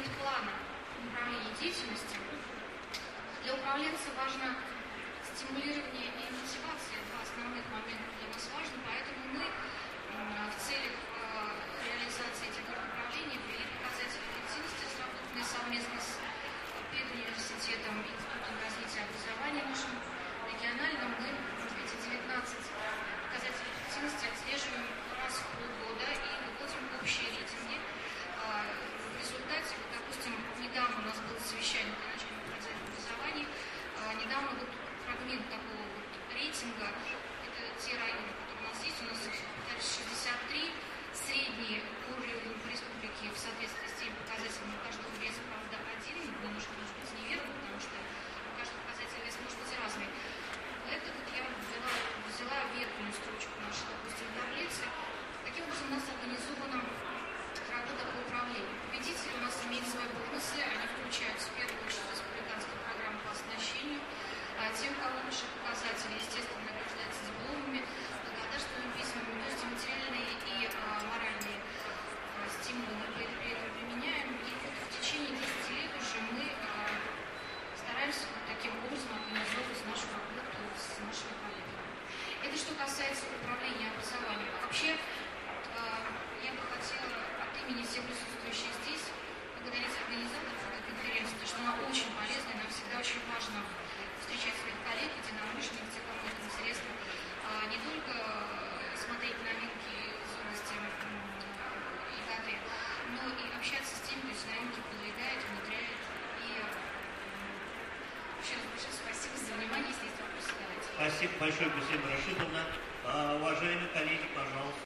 плана направления деятельности. Для управленца важно стимулирование и мотивация. Два основных момента для нас важны, поэтому мы в целях реализации этих направлений ввели показатели эффективности, разработанные совместно с педуниверситетом и Институтом развития образования нашим региональным. Мы эти 19 показателей эффективности отслеживаем раз в полгода и выводим общие рейтинги. В результате, вот, допустим, недавно у нас было совещание по начальному процессу образования, недавно вот фрагмент такого вот рейтинга, это те районы, которые у нас есть, у нас 63, средний уровень по республике в соответствии с теми показателями каждого веса, правда, один, немножко может быть неверно, потому что каждый показатель веса может быть разный. Это вот я взяла верхнюю строчку нашей, допустим, таблицы. Таким образом у нас организована работа по управлению. Победители у нас имеют свои бонусы, они включаются в первую очередь в республиканскую программу по оснащению. Тем, у кого наши показатели, естественно, награждаются дипломами, благодарственными письмами, то есть материальные и моральные стимулы мы при этом применяем. И вот в течение 10 лет уже мы стараемся вот таким образом организовывать нашу работу с нашими коллегами. Это что касается управления образованием. Вообще, я бы хотела от имени всех присутствующих здесь благодарить организаторов этой конференции, потому что она очень полезна, и нам всегда очень важно встречать своих коллег, единомышленников, тех, кому это интересно, не только смотреть новинки из области ИКТ, но и общаться с теми, кто эти новинки продвигает, внедряет. И еще раз большое спасибо за внимание, если есть вопросы, давайте. Спасибо большое, Гусейн Рашидовна. Уважаемые коллеги, пожалуйста.